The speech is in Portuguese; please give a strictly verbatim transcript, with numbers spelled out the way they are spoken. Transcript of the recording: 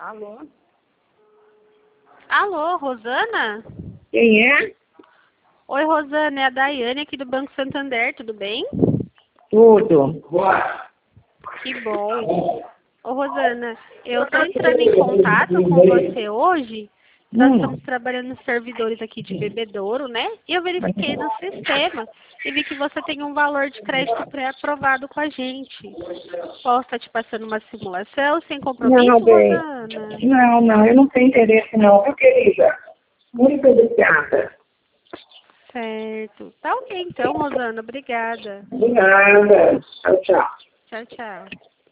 Alô? Alô, Rosana? Quem é? Oi, Rosana, é a Daiane aqui do Banco Santander, tudo bem? Tudo. Que bom. Ô, Rosana, eu estou entrando em contato com você hoje. Nós Hum. estamos trabalhando nos servidores aqui de Bebedouro, né? E eu verifiquei no sistema e vi que você tem um valor de crédito pré-aprovado com a gente. Posso estar te passando uma simulação sem compromisso, Não, bem. Rosana? Não, não, eu não tenho interesse não, viu, querida? Muito obrigada. Certo. Tá ok então, Rosana. Obrigada. De nada. Tchau, tchau. Tchau, tchau.